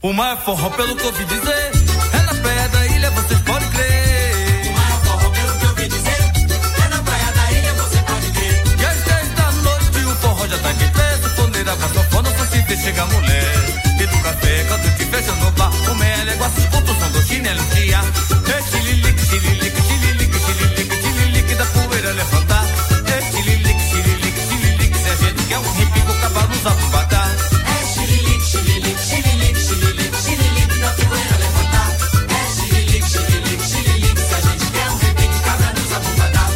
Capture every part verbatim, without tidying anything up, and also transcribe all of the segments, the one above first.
O maior forró, pelo que eu ouvi dizer, é na praia da ilha, vocês podem crer. O maior forró, pelo que eu ouvi dizer, é na praia da ilha, você pode crer. E às dez da noite o forró já tá de pé, sanfoneira com a sanfona, só se vê chega a mulher. E do café, quando te fecha no bar, o mel é igual, escuta o som do chinelo dia. É xililique, xililique, xililique, xililique, xililique da poeira levantar. É xililique, xililique, xililique, se a gente quer um hippie com o cavalo usar pro badar. É xililique, xililique, xililique, xililique, xililique da poeira levantar. É xililique, xililique, xililique, se a gente quer um hippie com o cavalo usar pro badar.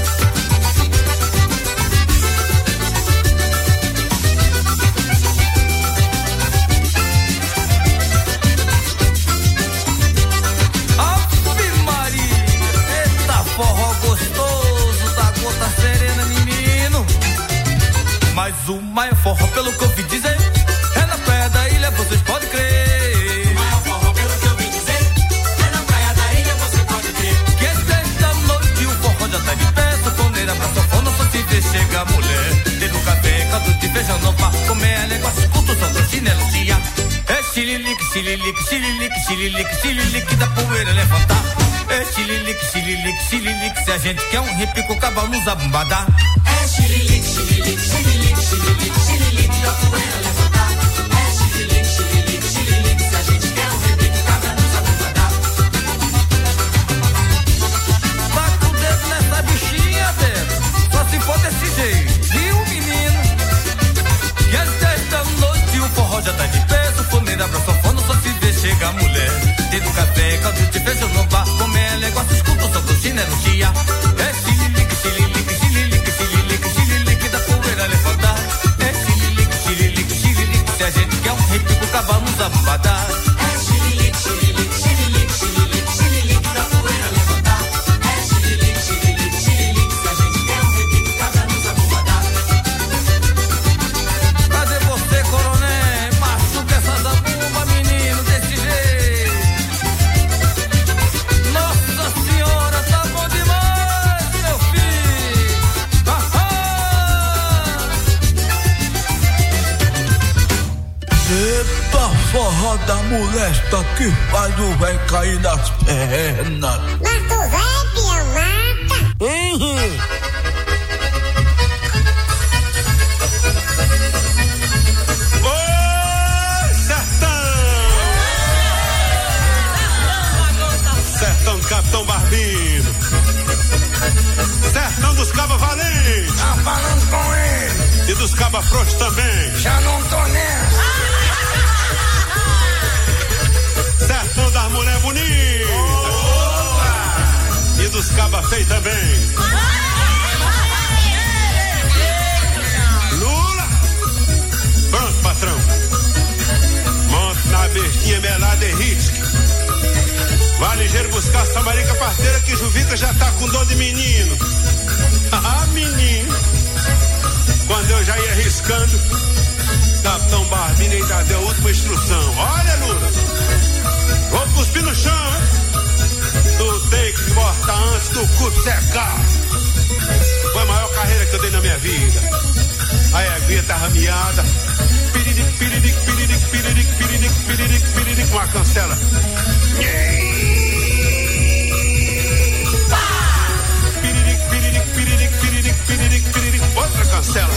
Forró gostoso da gota serena, menino. Mas o maior forró, pelo que eu ouvi dizer, é na praia da ilha, vocês podem crer. O maior forró, pelo que eu ouvi dizer, é na praia da ilha, você pode crer. Que às dez da noite o forró já tá de pé, sanfoneira pra sanfona, só se vê chega a mulher. Tem no café, caldo de feijão no bar, comer a negócio, escuta o som do chinelo tia. É xililique, xililique, xililique, xililique, xililique da poeira levantar. É xililique, xililique, xililique, se a gente quer um hippie com o cavalo nos abumbadar. É xililique, xililique, xililique, xililique, xililique da poeira levantar. É xililique, xililique, xililique, se a gente quer um hippie com o cavalo nos abumbadar. Bata o dedo nessa bichinha, Beto, só se for desse jeito, viu, menino? E às dez da noite o forró já tá de pé, sanfoneira pra sanfona, só se vê chega a mulher. Tem do café, caldo de feijão no bar, comer negócio, escuta o som do chinelo tia. É xililique, xililique, xililique, xililique, xililique da poeira levantar. É xililique, xililique, xililique, se a gente quer um hippie com o cavalo nos abumbadar. É xililique, xililique, xililique, xililique, xililique da poeira levantar. É xililique, xililique, xililique, se a gente quer um hippie com o cavalo nos abumbadar. Cadê você, coronel? Machuca essa zabumba, menino, desse jeito. Nossa senhora, tá bom demais, meu filho. Ahá! Eita, forró da molesta que faz o véi cair nas pernas. Mas tu vai, pião, mata. Uhum. Sertão do Capitão Barbino, Sertão dos Cabas Valentes, tá falando com ele, e dos Cabas Frouxos também. Já não tô nessa. Sertão das Mulher Bonita, e dos Cabas Feios também. Lula, pronto, patrão. Monte na bestinha melada e risque. Vai ligeiro buscar essa marica parteira que Juvica já tá com dor de menino. Ah, menino. Quando eu já ia arriscando, Capitão Barbino ainda deu a última instrução. Olha, Lula, vou cuspir no chão, hein? Tu tem que cortar antes do cu secar. Foi a maior carreira que eu dei na minha vida. Aí a guia tá rameada. Piriric, piriric, piriric, piriric, piriric, piriric, piriric, com a cancela. Piriric, piriric, piriric, piriric, piriric, piriric, outra cancela.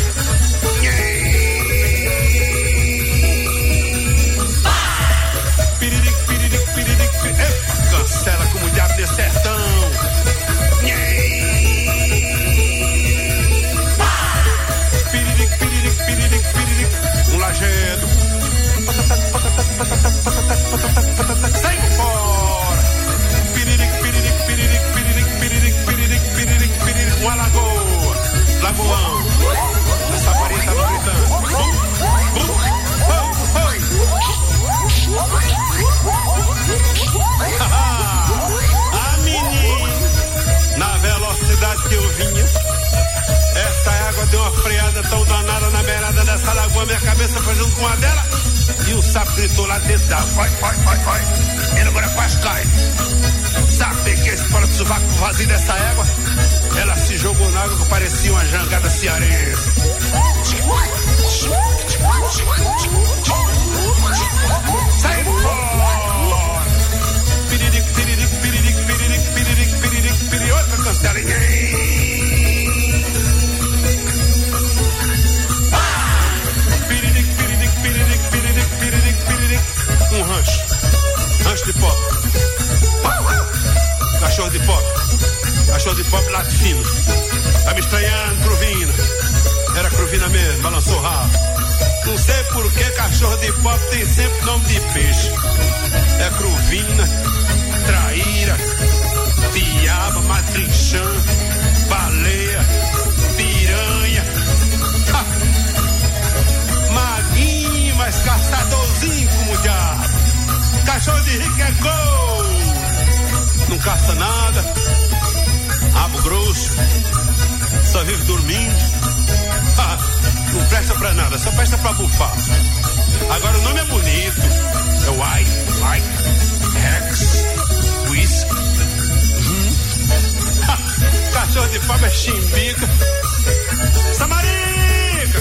Piriric, piriric, piriric, piriric, cancela como o diabo de sertão. Piriric, piriric, piriric, piriric, um lajedo. Sai fora! Piriric, piriric, piriric, piriric, piriric, piriric, piriric, piriric, uma lagoa, lagoão. Essa farinha tava gritando. Bum, bum, bum, bum. Ah, menino, na velocidade que eu vinha, essa água deu uma freada tão danada na beirada dessa lagoa, minha cabeça foi junto com uma dela. E o sapo gritou lá dentro da vai, vai, vai, vai. Ele agora quase cai. Sabe que esse fora do sovaco vazio dessa égua? Ela se jogou na água que parecia uma jangada cearense. Sai fora! chocolate fino. Tá me estranhando, Cruvina. Era Cruvina mesmo, balançou o rabo. Não sei por que cachorro de pop tem sempre nome de peixe. É Cruvina, traíra, diaba, matrinchã, baleia, piranha. Ha! Maguinho, mas caçadorzinho como o diabo. Cachorro de rico é gol. Não caça nada. Rabo grosso. Só vive dormindo. Ah, não presta pra nada, só presta pra bufar. Agora o nome é bonito. É White, White, Rex, Whisky. Hum. Ah, cachorro de pau é chimbica. Samarica!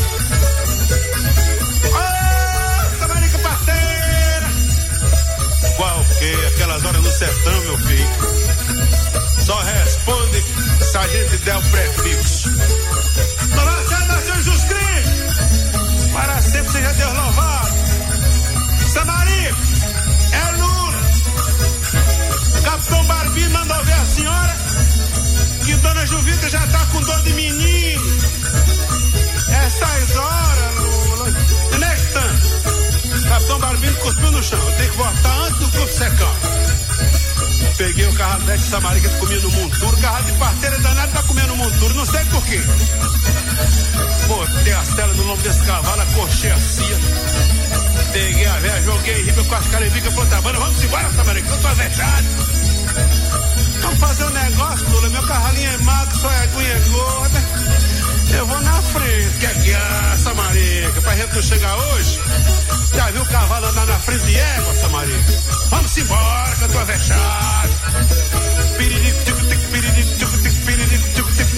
Oh, Samarica parteira! Qual que? Aquelas horas no sertão, meu filho. Só responde se a gente der o prefixo. Louvado seja Jesus Cristo! Para sempre seja Deus louvado! Samarica! É Lula! Capitão Barbie mandou ver a senhora que Dona Juvita já tá com dor de menino. Essas horas, Lula. Onde é que estão? Capitão Barbie cuspiu no chão. Eu tenho que voltar antes do corpo secar. Peguei o carro de Samarica comendo monturo. O carro de parteira danado tá comendo monturo. Não sei por quê. Botei as telas no lombo desse cavalo, acorchei a cia. Peguei a véia, joguei riba com as carevicas pro tabana. Vamos embora, Samarica, eu tô avexado. Vamos fazer um negócio, Lula. Meu carralinho é magro, só é aguinha gorda. Eu vou na frente. Quer que é, Samarica? Pra gente não chegar hoje? Já viu o cavalo andar na frente de égua, Samarica? Vamos embora, que eu tô avexado. Piririco, tico, tico, piririco, tico, tico, piririco, tico, tico,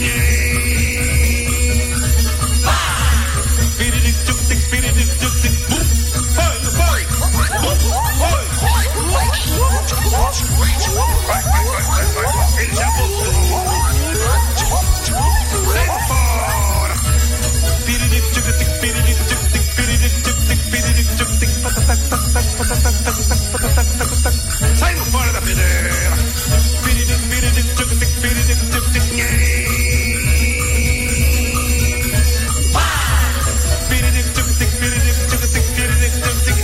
piririco, tico, tico, piririco, tico, tico, bum. Foi, não foi? Foi. Vai, vai, vai, vai, vai. Ele já voltou. Sai fora. Piririco, tico, tico, piririco, tico, tico, piririco, tico, tico, piririco, tico, tico, patatac, patatac, patatac, patatac, patatac, patatac. Saindo fora da pedreira. Piririco, piririco, tico, tico, piririco, tico, tico, piririco, tico, tico, piririco, tico, tico, piririco, tico, tico,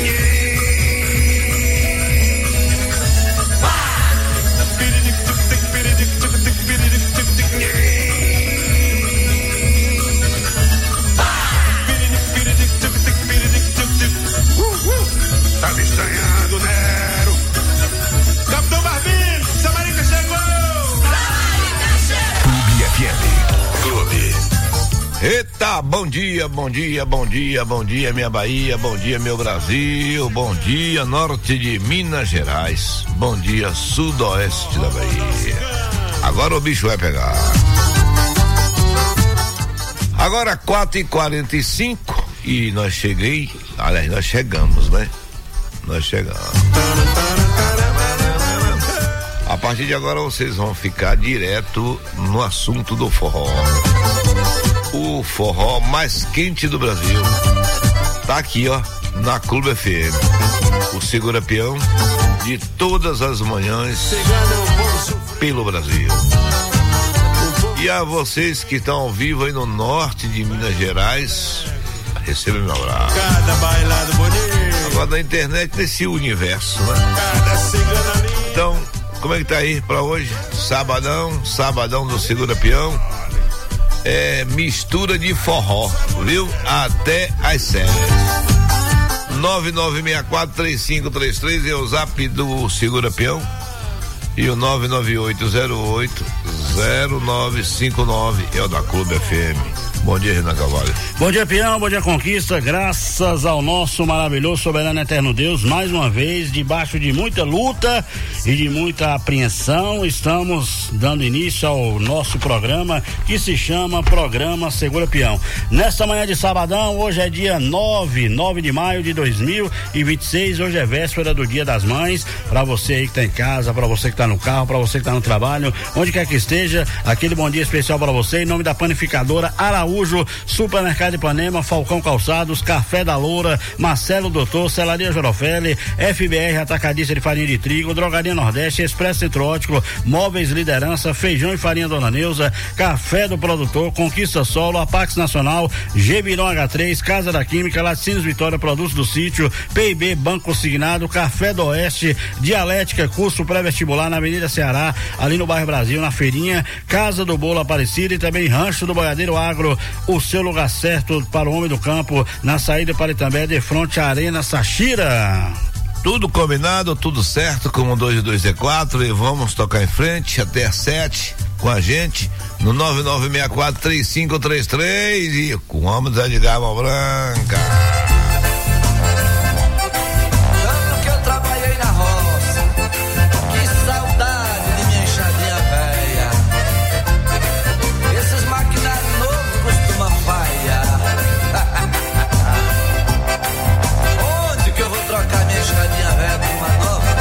tá me estranhando, Nero. Capitão Barbino, Samarica chegou! Samarica chegou! Clube F M. Clube. Eita, bom dia, bom dia, bom dia, bom dia, minha Bahia, bom dia, meu Brasil, bom dia, norte de Minas Gerais, bom dia, sudoeste da Bahia. Agora o bicho vai pegar. Agora quatro e quarenta e cinco e nós cheguei, aliás, nós chegamos, né? Nós chegamos. A partir de agora vocês vão ficar direto no assunto do forró. O forró mais quente do Brasil tá aqui, ó, na Clube F M. O Segura Peão de todas as manhãs pelo Brasil. E a vocês que estão ao vivo aí no norte de Minas Gerais, receba meu abraço. Cada bailado bonito. Agora na internet, nesse universo, né? Cada cigana linda. Então, como é que tá aí pra hoje? Sabadão, sabadão do Segura Peão. É mistura de forró, viu? Até às sete. nove nove seis quatro três cinco três três é o zap do Segura Peão. E o nove nove oito zero oito zero nove cinco nove é o da Clube F M. Bom dia, Renan Carvalho. Bom dia, Peão, bom dia, Conquista. Graças ao nosso maravilhoso, soberano, eterno Deus, mais uma vez, debaixo de muita luta e de muita apreensão, estamos dando início ao nosso programa, que se chama Programa Segura Peão. Nesta manhã de sabadão, hoje é dia nove, nove de maio de dois mil e vinte e seis, hoje é véspera do Dia das Mães. Para você aí que tá em casa, para você que tá no carro, para você que tá no trabalho, onde quer que esteja, aquele bom dia especial para você, em nome da panificadora Araújo Araújo, Supermercado Ipanema, Falcão Calçados, Café da Loura, Marcelo Doutor, Celaria Jorofelli, F B R Atacadista de Farinha de Trigo, Drogaria Nordeste, Expresso Centro Ótico, Móveis Liderança, Feijão e Farinha Dona Neuza, Café do Produtor, Conquista Solo, Apax Nacional, Gebirão H três, Casa da Química, Laticínios Vitória, Produtos do Sítio, P I B Banco Consignado, Café do Oeste, Dialética, curso pré-vestibular na Avenida Ceará, ali no bairro Brasil, na Feirinha, Casa do Bolo Aparecida e também Rancho do Boiadeiro Agro, o seu lugar certo para o homem do campo, na saída para Itambé, de frente à Arena Sachira. Tudo combinado, tudo certo, com o dois dois quatro, e vamos tocar em frente até às sete com a gente no nove nove seis quatro três cinco três três e com o homem de Gama Branca. Tanto que eu trabalhei na roça, que saudade de minha enxadinha velha. Esses maquinários novos costumam falhar. Onde que eu vou trocar minha enxadinha velha por uma nova?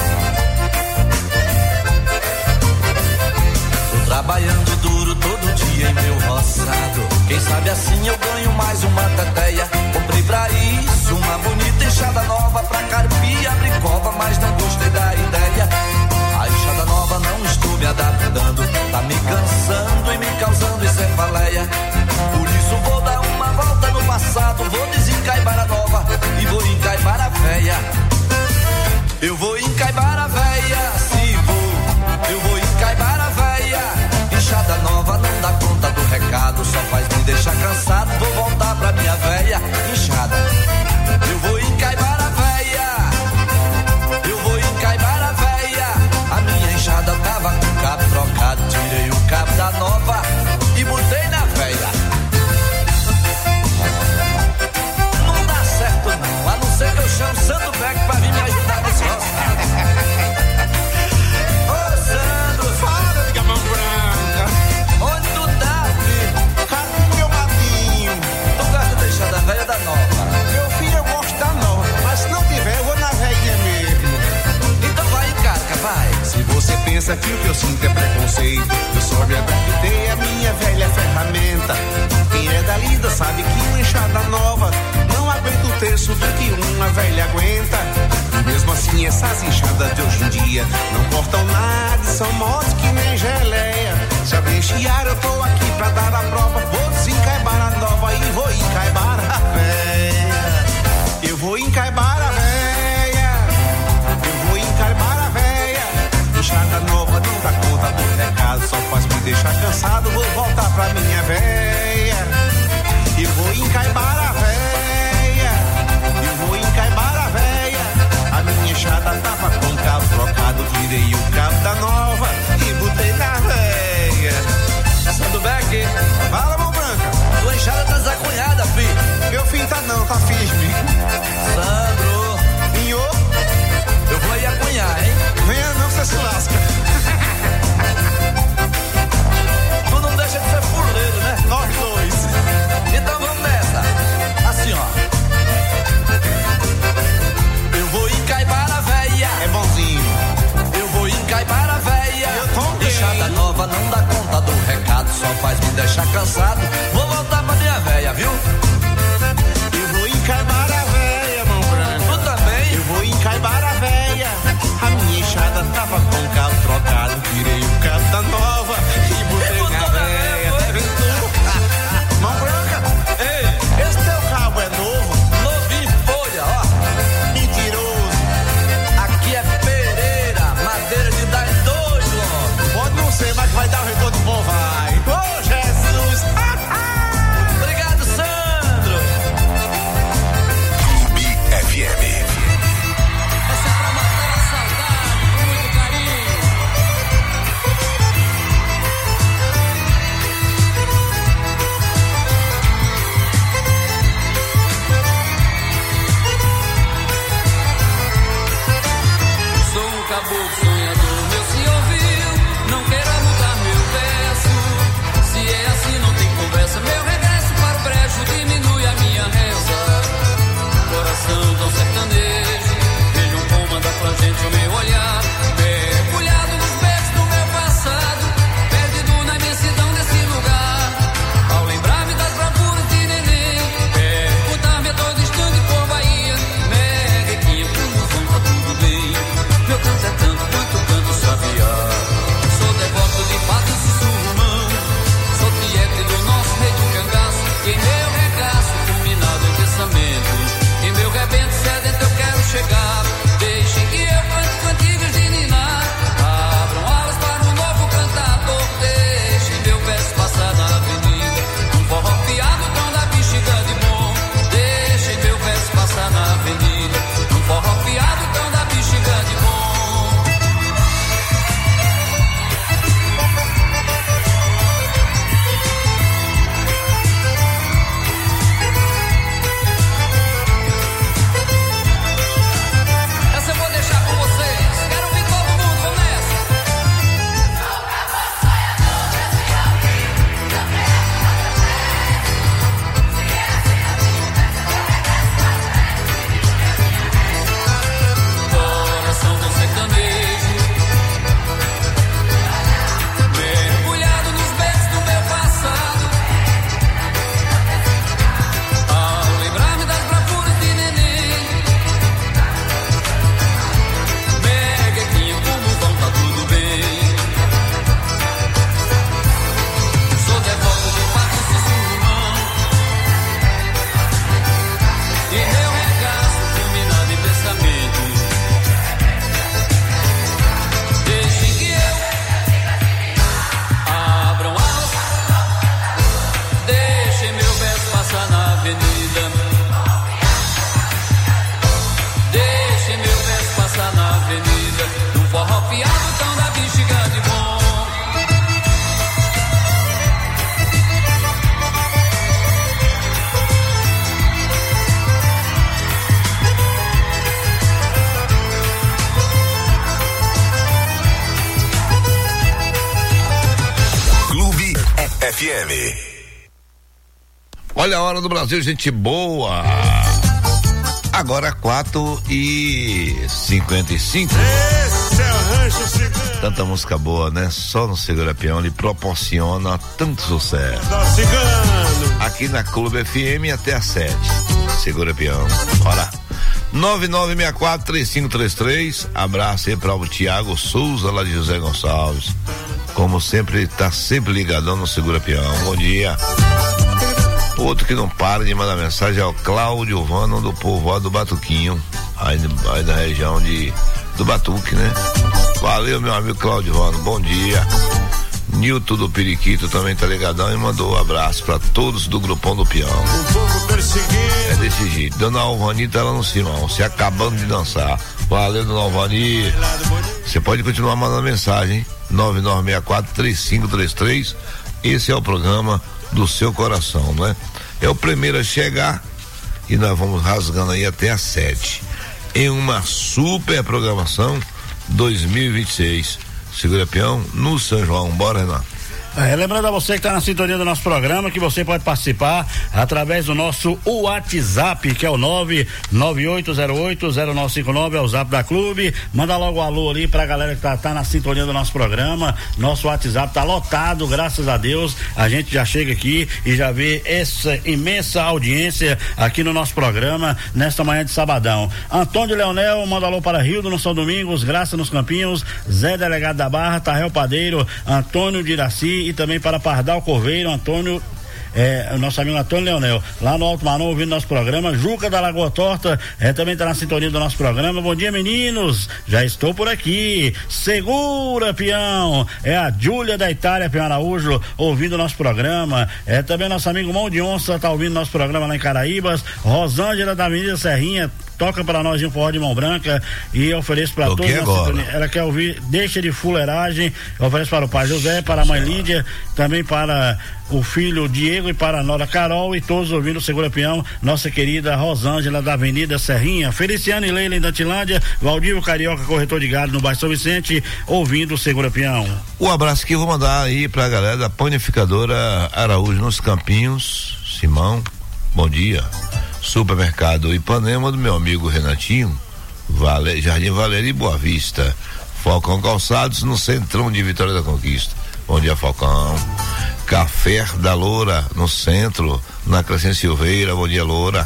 Tô trabalhando duro todo dia em meu roçado. Quem sabe assim eu ganho mais uma teteia. Comprei pra isso uma bonita enxada nova pra carpir, abrir cova, mas não gostei da ideia. A enxada nova não estou me adaptando, tá me cansando e me causando cefaleia. Por isso vou dar uma volta no passado, vou desencaibar a nova e vou encaibar a véia. Eu vou encaibar a véia, se vou, eu vou encaibar a véia. Enxada nova não dá conta do recado, só faz me deixar cansado, vou voltar pra minha véia enxada. Eu vou encaibar a véia, eu vou encaibar a véia. A minha enxada tava com o cabo trocado, tirei o cabo da nova e botei na véia. Não dá certo não, a não ser que eu chame o Sandro Beck pra vir me ajudar nesse roçado. Ô Sandro, Fala de Gamão Branca. onde tu tá, filho? Cadê meu matinho? Tu gosta da enxada velha ou da nova? Meu filho, eu gosto da nova, mas se não tiver, eu vou na velhinha mesmo. Então vai, encarca, vai. Se você pensa que o que eu sinto é preconceito, eu só me adaptei a minha velha ferramenta. Quem é da lida sabe que uma enxada nova não aguenta o terço do que uma velha aguenta. E mesmo assim essas enxadas de hoje em dia não cortam nada e são moles que nem geleia. Se alguém chiar eu tô aqui pra dar a prova, vou desencaibar a nova e vou encaibar a velha. Eu vou encaibar a velha, eu vou encaibar a velha. Enxada nova não dá conta do recado, só faz me deixar cansado, vou voltar pra minha véia. Eu vou encaibar a véia, eu vou encaibar a véia. A minha enxada tava com o cabo trocado, tirei o cabo da nova e botei na véia. Sandro Beck, Fala, mão branca. tua enxada F M. Olha a hora do Brasil, gente boa. Agora quatro e cinquenta e cinco. Esse é o Rancho Cigano. Tanta música boa, né? Só no Segura Peão ele proporciona tanto sucesso. Da Cigano. Aqui na Clube F M até às sete. Segura Peão. Bora. nove nove seis quatro três cinco três três. Abraço aí para o Tiago Souza, lá de José Gonçalves. Como sempre, tá sempre ligadão no Segura Peão. Bom dia. Outro que não para de mandar mensagem é o Cláudio Vano, do povoado do Batuquinho, aí, aí da região de do Batuque, né? Valeu, meu amigo Cláudio Vano, bom dia. Nilton do Periquito também tá ligadão e mandou um abraço pra todos do Grupão do Peão. Um pouco perseguido. É desse jeito. Dona Alvani tá lá no Simão, se acabando de dançar. Valeu, Dona Alvani. Você pode continuar mandando mensagem, hein? nove nove seis quatro três cinco três três. Esse é o programa do seu coração, né? É o primeiro a chegar e nós vamos rasgando aí até às sete. Em uma super programação dois mil e vinte e seis. Segura Peão no São João. Bora, Renato. É, lembrando a você que está na sintonia do nosso programa que você pode participar através do nosso WhatsApp, que é o nove nove oito zero oito zero nove cinco nove, é o zap da Clube. Manda logo um alô ali pra galera que tá, tá na sintonia do nosso programa. Nosso WhatsApp tá lotado, graças a Deus. A gente já chega aqui e já vê essa imensa audiência aqui no nosso programa nesta manhã de sabadão. Antônio Leonel manda alô para Rio do São Domingos, Graça nos Campinhos, Zé Delegado da Barra, Tarrel Padeiro, Antônio de Iraci, e também para Pardal Corveiro, Antônio, é, nosso amigo Antônio Leonel, lá no Alto Marom, ouvindo nosso programa. Juca da Lagoa Torta, é, também está na sintonia do nosso programa. Bom dia, meninos, já estou por aqui. Segura, Peão. É a Júlia da Itália, Peão Araújo, ouvindo nosso programa. É também nosso amigo Mão de Onça, tá ouvindo nosso programa lá em Caraíbas. Rosângela da Avenida Serrinha, toca para nós um forró de mão branca e ofereço para todos. Ela quer ouvir Deixa de Fuleiragem. Ofereço para o pai José, para a mãe Lídia, também para o filho Diego e para a nora Carol, e todos ouvindo o Segura Peão, nossa querida Rosângela da Avenida Serrinha. Feliciano e Leila em Dantilândia, Valdir Carioca, corretor de gado no bairro São Vicente, ouvindo o Segura Peão. Um abraço que eu vou mandar aí pra galera da Panificadora Araújo nos Campinhos, Simão, bom dia. Supermercado Ipanema do meu amigo Renatinho, Vale, Jardim Valéria e Boa Vista. Falcão Calçados no centrão de Vitória da Conquista. Bom dia, Falcão. Café da Loura no centro, na Crescente Silveira. Bom dia, Loura.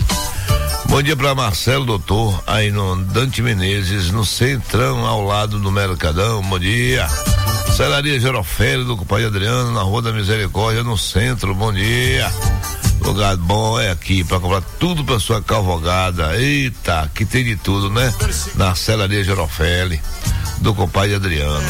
Bom dia para Marcelo Doutor, aí no Dante Menezes, no centrão ao lado do Mercadão. Bom dia. Celaria Gerofélio do compadre Adriano, na Rua da Misericórdia, no centro. Bom dia. Lugar bom é aqui para comprar tudo para sua cavalgada. Eita, que tem de tudo, né? Na Celaria Gerofélio do compadre Adriano.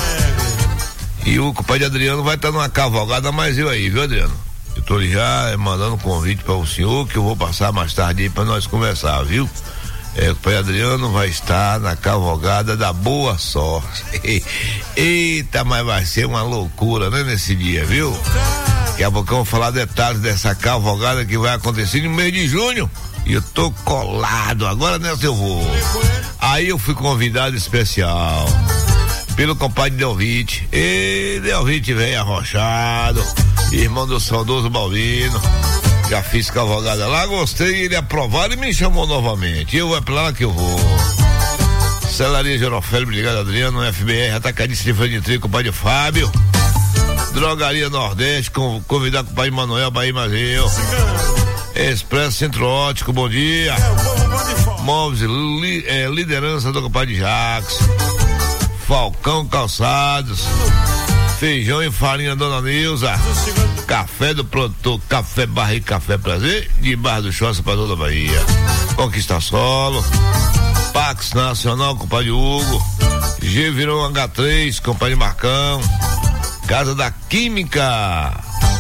E o compadre Adriano vai estar tá numa cavalgada, mas eu aí, viu, Adriano? Eu tô já mandando um convite para o senhor que eu vou passar mais tarde aí para nós conversar, viu? É, o compadre Adriano vai estar na cavalgada da Boa Sorte. Eita, mas vai ser uma loucura, né, nesse dia, viu? Daqui a pouco eu vou falar detalhes dessa cavalgada que vai acontecer no mês de junho. E eu tô colado, agora nessa eu vou. Aí eu fui convidado especial pelo compadre Delvite. E Delvite veio arrochado, irmão do saudoso Balbino. Já fiz cavalgada lá, gostei, ele aprovado e me chamou novamente. E eu vou pra lá que eu vou. Celaria Gerofélio, Brigada Adriano, F B R, Atacadista de Freio de Trigo, compadre Fábio. Drogaria Nordeste, com, convidar com o pai Manuel, Bahia Mazeu. Expresso Centro Ótico, bom dia. Móveis, li, é, liderança do compadre Jacques. Falcão Calçados. Feijão e farinha Dona Nilza. Café do produtor Café Barriga Café Prazer, de Barra do Choça para toda a Bahia. Conquista Solo. Pax Nacional, compadre Hugo. G virou H três, compadre Marcão. Casa da Química,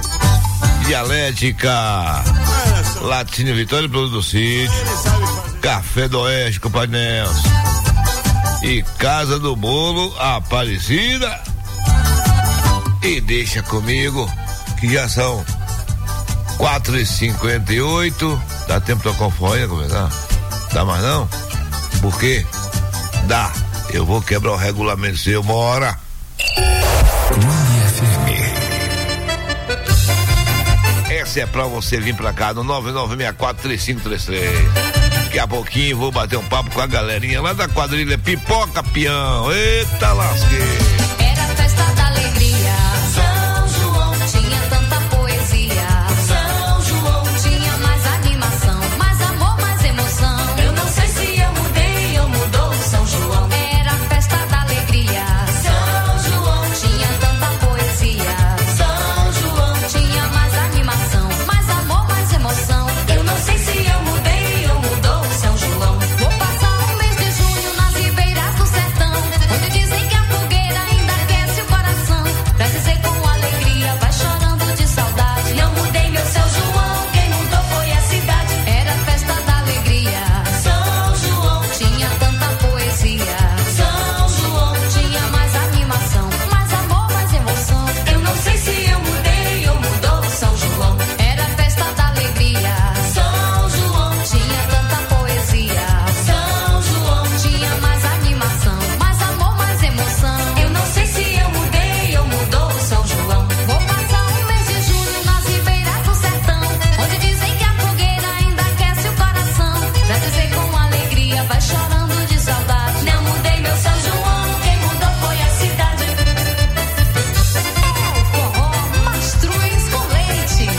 Dialética, Latina Vitória, Produto do Sítio, Café do Oeste, compadre Nelson, e Casa do Bolo Aparecida. E deixa comigo que já são quatro e cinquenta e oito. Dá tempo pra conforme começar? Dá mais não? Por quê? Dá. Eu vou quebrar o regulamento seu, bora. Clube F M. táxi é pra você vir pra cá no nove nove seis quatro três cinco três três. Daqui a pouquinho vou bater um papo com a galerinha lá da quadrilha Pipoca Peão. Eita lasqueira. Era a festa da alegria, São João, tinha tanta poesia, São João, tinha mais animação, mais amor, mais emoção. Eu não sei se eu mudei ou mudou São João. Era a festa da alegria, São João, tinha tanta poesia, São João, tinha mais animação, mais amor, mais emoção. Eu não sei se eu mudei ou mudou São João. Vou passar um mês de junho nas ribeiras do sertão, onde dizem que a fogueira ainda aquece o coração. Pra dizer com alegria, vai chorando de saudade. Não mudei meu São João, quem mudou foi a cidade. Era a festa da alegria, São João, tinha tanta poesia, São João, tinha mais animação, mais amor, mais emoção. Eu não sei se eu mudei ou mudou São João. Era a festa da alegria, São João, tinha tanta poesia, São João, tinha mais animação, mais amor, mais emoção. Eu não sei se eu mudei ou mudou São João. Vou passar um mês de junho nas ribeiras do sertão, onde dizem que a fogueira ainda aquece o coração. Pra dizer com alegria, vai chorando de saudade. Não mudei meu São João, quem mudou foi a cidade. É o forró Mastruz com leite.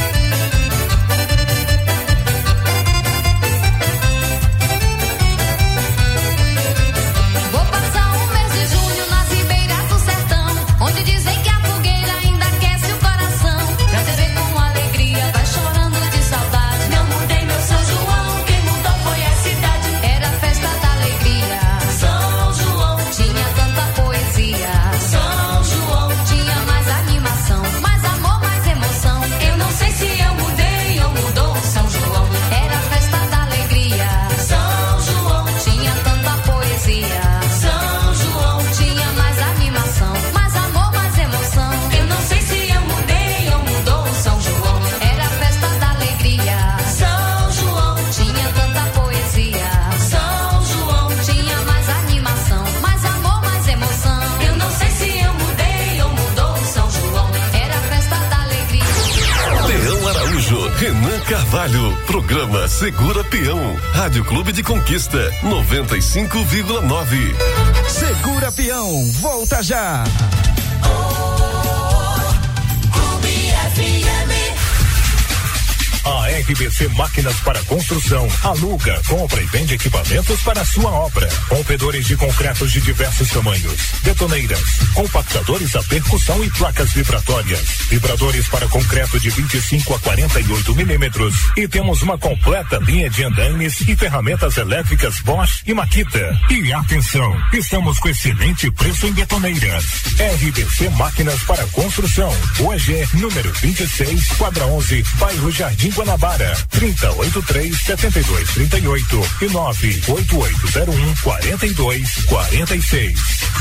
Vou passar um mês de junho nas ribeiras do sertão, onde dizem que a fogueira ainda aquece o coração. Pra dizer com alegria, vai chorando de saudade. Não mudei meu São João, quem mudou foi a cidade. Era a festa da alegria, São João, tinha tanta poesia, São João, tinha mais animação, mais amor, mais emoção. Eu não sei se eu mudei ou mudou São João. Era a festa da alegria, São João, tinha tanta poesia, São João, tinha mais animação, mais amor, mais emoção. Eu não sei se eu mudei ou mudou São João. Era a festa da alegria, São João, tinha tanta poesia, São João, tinha mais animação, mais amor, mais emoção. Eu não sei se eu mudei ou mudou São João. Era a festa da alegria. Peão Araújo, Renan Carvalho, programa Segura Peão, Rádio Clube de Conquista, noventa e cinco vírgula nove. Segura Peão, volta já. A R B C Máquinas para Construção aluga, compra e vende equipamentos para a sua obra. Rompedores de concretos de diversos tamanhos, betoneiras, compactadores a percussão e placas vibratórias, vibradores para concreto de vinte e cinco a quarenta e oito milímetros. E temos uma completa linha de andaimes e ferramentas elétricas Bosch e Makita. E atenção, estamos com excelente preço em betoneiras. R B C Máquinas para Construção, hoje número vinte e seis, quadra onze, bairro Jardim Guanabara, trinta, oitenta e três, setenta e dois, trinta e oito e nove oito oito zero um, quarenta e dois, quarenta e seis.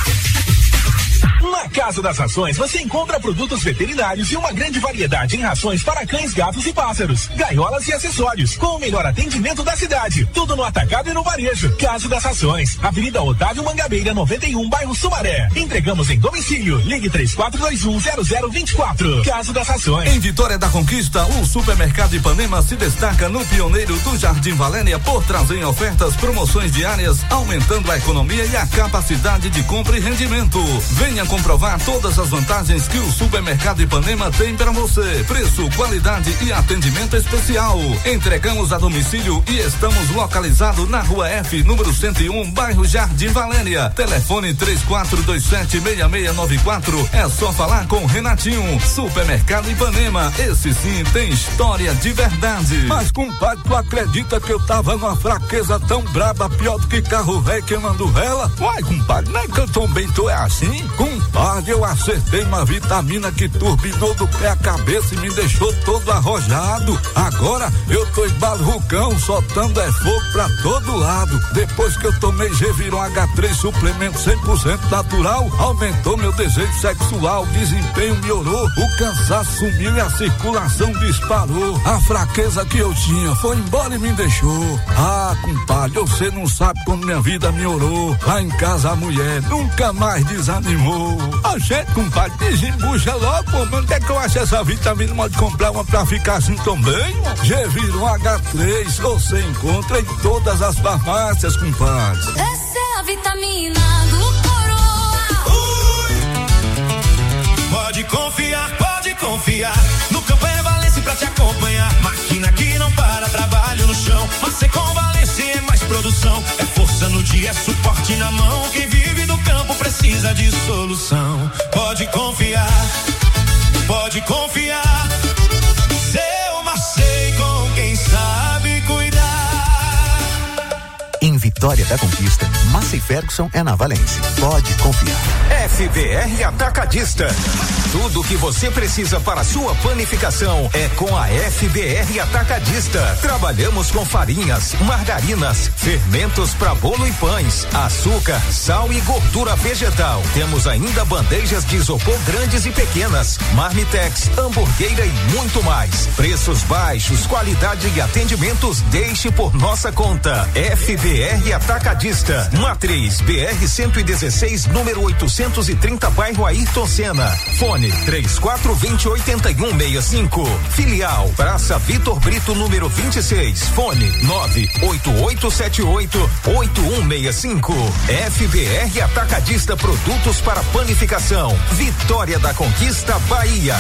Na Casa das Rações você encontra produtos veterinários e uma grande variedade em rações para cães, gatos e pássaros, gaiolas e acessórios, com o melhor atendimento da cidade. Tudo no atacado e no varejo. Casa das Rações, Avenida Otávio Mangabeira, noventa e um, bairro Sumaré. Entregamos em domicílio. Ligue três quatro dois um, zero zero dois quatro. Casa das Rações. Em Vitória da Conquista, o Supermercado Ipanema se destaca no pioneiro do Jardim Valênia por trazer ofertas, promoções diárias, aumentando a economia e a capacidade de compra e rendimento. Venha comprovar todas as vantagens que o Supermercado Ipanema tem para você. Preço, qualidade e atendimento especial. Entregamos a domicílio e estamos localizados na Rua F, número cento e um, bairro Jardim Valênia. Telefone três quatro dois sete, seis seis nove quatro. É só falar com Renatinho. Supermercado Ipanema, esse sim tem história de verdade. Mas, compadre, tu acredita que eu tava numa fraqueza tão braba, pior do que carro velho queimando vela? Uai, compadre, não é que eu também tô é assim? Compadre, eu acertei uma vitamina que turbinou do pé à cabeça e me deixou todo arrojado. Agora eu tô igual Rucão, soltando é fogo pra todo lado. Depois que eu tomei Geviron H três, suplemento cem por cento natural, aumentou meu desejo sexual, desempenho melhorou, o cansaço sumiu e a circulação disparou. A fraqueza que eu tinha foi embora e me deixou. Ah, compadre, você não sabe como minha vida melhorou. Lá em casa a mulher nunca mais desanimou. A gente, compadre, desembucha logo, pô, mas onde é que eu acho essa vitamina? Pode comprar uma pra ficar assim também? G-Viron H três, você encontra em todas as farmácias, compadre. Essa é a vitamina do Coroa. Ui. Pode confiar, pode confiar. No Campanha Valência pra te acompanhar. Máquina que não para, trabalho no chão. Mas com Valência é mais produção. É força no dia, é suporte na mão. Quem vive do campo precisa de solução. Pode confiar, pode confiar. Seu Marcei com quem sabe cuidar. Em Vitória da Conquista, Massey Ferguson é na Valência. Pode confiar. F B R Atacadista. Tudo o que você precisa para a sua panificação é com a F B R Atacadista. Trabalhamos com farinhas, margarinas, fermentos para bolo e pães, açúcar, sal e gordura vegetal. Temos ainda bandejas de isopor grandes e pequenas, marmitex, hamburgueira e muito mais. Preços baixos, qualidade e atendimentos, deixe por nossa conta. F B R Atacadista. Matriz B R cento e dezesseis, número oitocentos e trinta, bairro Ayrton Senna. Fone três quatro dois oito, oito um seis cinco. Filial Praça Vitor Brito, número vinte e seis. Fone nove oito oito sete oito, oito um seis cinco. F B R Atacadista, produtos para panificação. Vitória da Conquista, Bahia.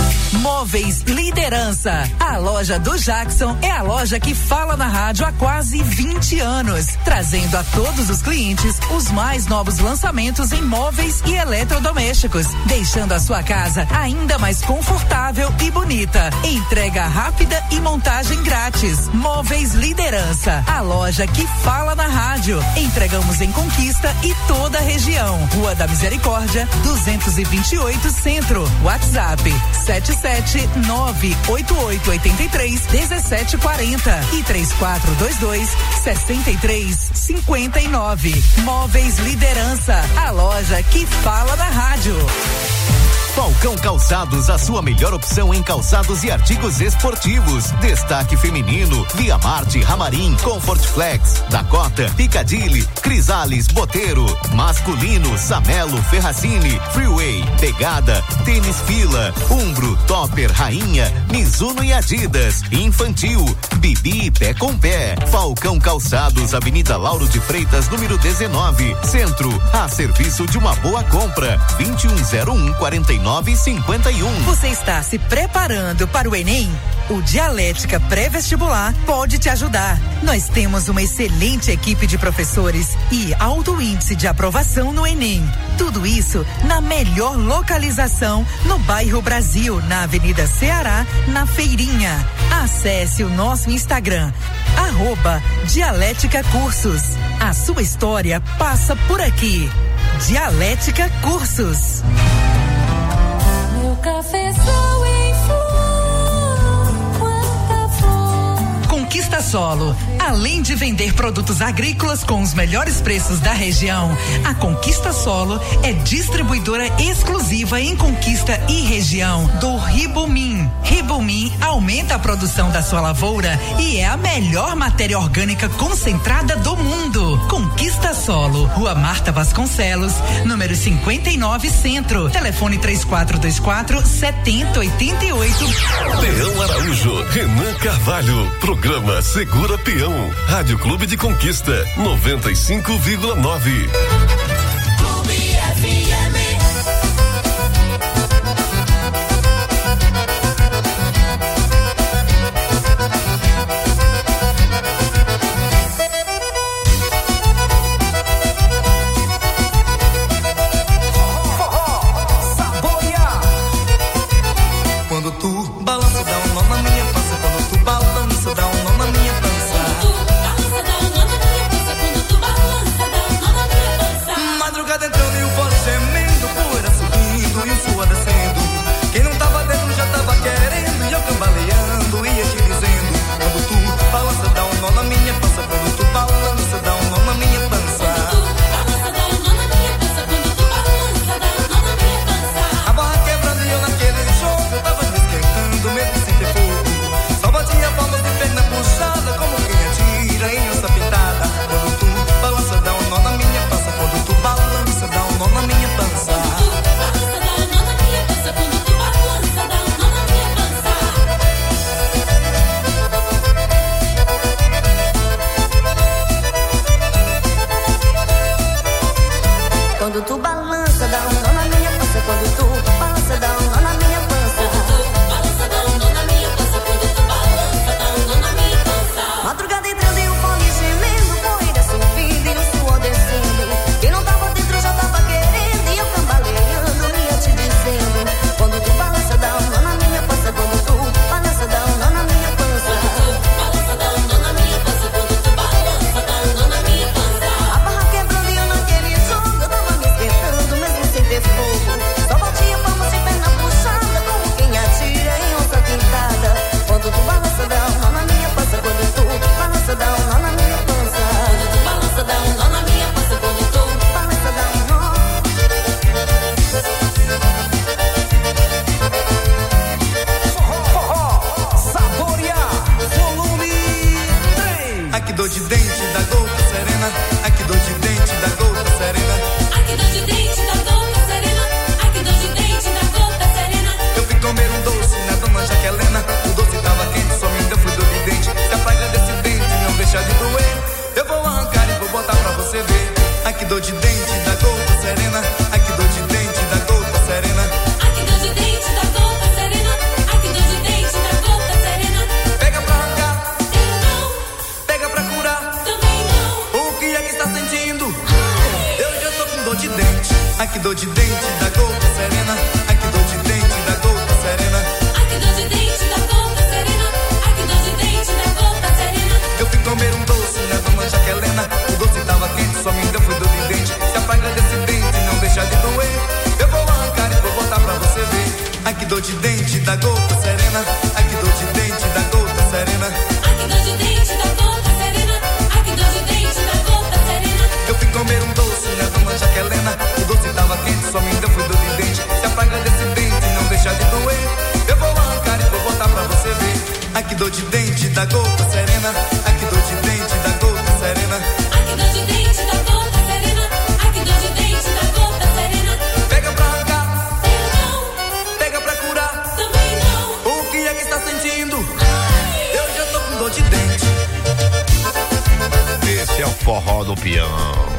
Móveis Liderança. A loja do Jackson é a loja que fala na rádio há quase vinte anos, trazendo a todos os clientes os mais novos lançamentos em móveis e eletrodomésticos, deixando a sua casa ainda mais confortável e bonita. Entrega rápida e montagem grátis. Móveis Liderança, a loja que fala na rádio. Entregamos em Conquista e toda a região. Rua da Misericórdia, duzentos e vinte e oito, Centro. WhatsApp sete sete nove oito oito oito três um sete quatro zero e três quatro dois dois sessenta e três cinquenta e nove. Móveis Liderança, a loja que fala na rádio. Falcão Calçados, a sua melhor opção em calçados e artigos esportivos. Destaque feminino, Via Marte, Ramarim, Comfort Flex, Dakota, Piccadilly, Crisales, Boteiro. Masculino, Samelo, Ferracini, Freeway, Pegada, Tênis Fila, Umbro, Topper, Rainha, Mizuno e Adidas. Infantil, Bibi, Pé com Pé. Falcão Calçados, Avenida Lauro de Freitas, número dezenove, Centro, a serviço de uma boa compra. vinte e um zero um, quarenta e nove cinquenta e um. Você está se preparando para o Enem? O Dialética Pré-Vestibular pode te ajudar. Nós temos uma excelente equipe de professores e alto índice de aprovação no Enem. Tudo isso na melhor localização no bairro Brasil, na Avenida Ceará, na Feirinha. Acesse o nosso Instagram, arroba Dialética Cursos. A sua história passa por aqui. Dialética Cursos. Meu cafezal em flor, quanta flor. Conquista Solo. Além de vender produtos agrícolas com os melhores preços da região, a Conquista Solo é distribuidora exclusiva em Conquista e região do Ribomin. Ribomin aumenta a produção da sua lavoura e é a melhor matéria orgânica concentrada do mundo. Conquista Solo, Rua Marta Vasconcelos, número cinquenta e nove, Centro. Telefone três quatro dois quatro, sete zero oito oito. Peão Araújo, Renan Carvalho, programa Segura Peão. Rádio Clube de Conquista, noventa e cinco vírgula nove. Clube F M. Quando tu balança, dá um nó na minha pança. Quando tu balança, dá um nó na minha pança. Aqui dor de dente da gota serena. Aqui dor de dente da gota serena. Aqui dor de dente da gota serena. Aqui dor de dente da gota serena. Eu fui comer um doce na dona Jaquelena. O doce tava quente, só me deu fui dor de dente. Se apaga desse dente, não deixa de doer. Eu vou arrancar e vou botar pra você ver. Aqui dor de dente da gota serena. Aqui dor de dente da gota serena. Aqui dor de dente da gota serena. Aqui dor de dente da gota serena. Pega pra arrancar, eu não. Pega pra curar, também não. O que é que está sentindo? Eu já tô com dor de dente. Aqui dor de dente da gota serena. Aqui dor de dente da gota serena. Aqui dor de dente da gota serena. Aqui dor de dente da gota serena. Eu fui comer um doce na dona Jaquelena. O doce tava quente, só me deu fui dor de dente. Se apaga desse dente, não deixa de doer. Eu vou arrancar e vou botar pra você ver. Aqui dor de dente da gota serena. Aqui dor de dente da gota serena. Aqui dor de dente da gota serena. Aqui dor de dente da gota serena. Eu fui comer um doce na dona Jaquelena. O doce tava quente, só me deu fui dor de dente. Se apaga desse dente, não deixa de doer. Eu vou arrancar e vou botar pra você ver. Aqui dor de dente da gota serena. Aqui dor de dente da gota serena. Aqui dor de dente da gota serena. Aqui dor de dente da gota serena. Pega pra arrancar, eu não. pega pra curar, também não. o que é que está sentindo? Eu já tô com dor de dente. Esse é o forró do peão.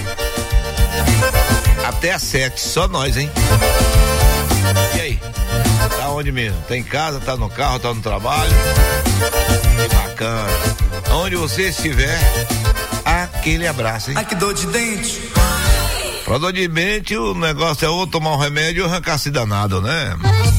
Até às sete, só nós, hein? E aí? Tá onde mesmo? Tá em casa, tá no carro, tá no trabalho? Que bacana. Onde você estiver, aquele abraço, hein? Aqui dor de dente. Pra dor de dente, o negócio é ou tomar um remédio ou arrancar-se danado, né?